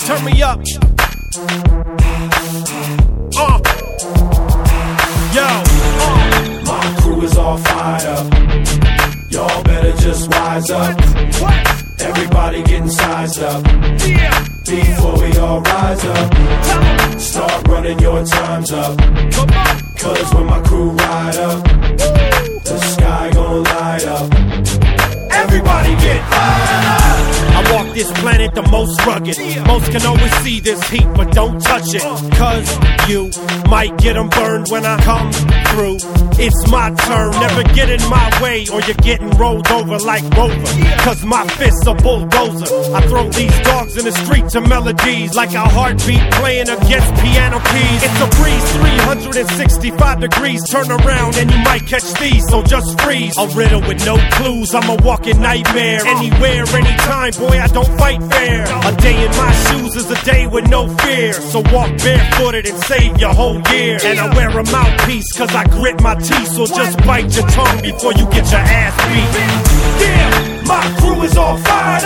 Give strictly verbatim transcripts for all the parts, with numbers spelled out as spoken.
turn me up. Uh. Yo. Uh. My crew is all fired up. Y'all better just wise up. What? Everybody getting sized up. Yeah. Before we all rise up, start running your times up. Come on. Cause when my crew ride up, the sky gon' light up. Everybody get fired up. I walk this planet the most rugged. Most can always see this heat, but don't touch it. Cause you might get them burned when I come through. It's my turn, never get in my way, or you're getting rolled over like Rover. Cause my fist's a bulldozer. I throw these dogs in the street to melodies like a heartbeat playing against piano keys. It's a breeze, three hundred sixty-five degrees. Turn around and you might catch these, so just freeze. A riddle with no clues, I'm a walking nightmare. Anywhere, anytime, boy, I don't fight fair. A day in my shoes is a day with no fear. So walk barefooted and save your whole year. And I wear a mouthpiece cause I grit my teeth. So just bite your tongue before you get your ass beat. Yeah, my crew is all fired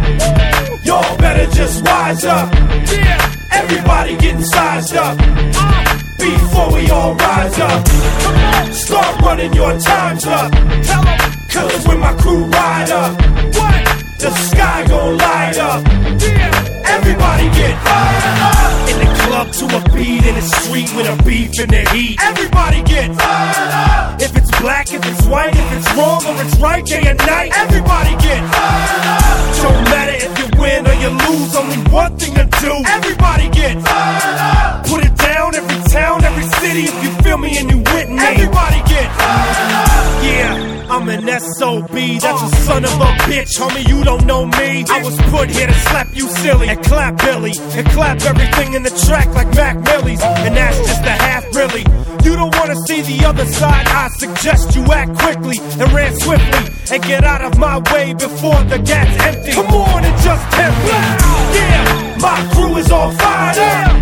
up. Y'all better just wise up. Yeah. Everybody getting sized up. Uh. Before we all rise up, Come on. start running your times up. Tell 'em. Cause when my crew ride up, What? the sky gon' light up. Yeah. Everybody get fired up. In the club to a beat, in the street with a beef in the heat. Everybody get fired up. If it's black, if it's white, if it's wrong or it's right, day and night. Everybody get fired up. Don't matter if you win or you lose, only one thing to do. Everybody get fired up. Put it down, every town, every city. If you feel me and you with me. Everybody get fired up. Yeah. I'm an S O B, that's a son of a bitch, homie, you don't know me. I was put here to slap you silly, and clap Billy, and clap everything in the track like Mac Millie's, and that's just a half really. You don't wanna see the other side, I suggest you act quickly, and ran swiftly, and get out of my way before the gat's empty. Come on and just tempt me. Yeah, my crew is all fired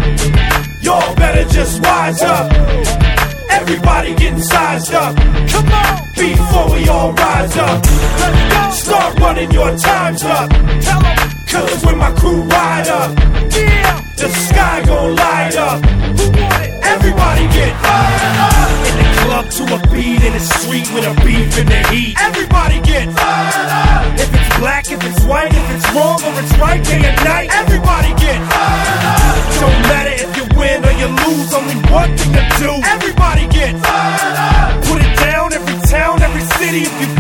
up. Y'all better just wise up. Everybody getting sized up. Come on. Before we all rise up, Let's go. start running your times up. Tell 'em. Cause when my crew ride up, Yeah. the sky gon' light up. Who want it? Everybody get fired up. In the club to a beat, in the street with a beef in the heat. Everybody get fired up. If it's black, if it's white, if it's wrong or it's right, day and night. Everybody get fired up. Don't matter if you win or you lose, only one thing to do. Everybody get fired up. Put it down, every town, every city. If you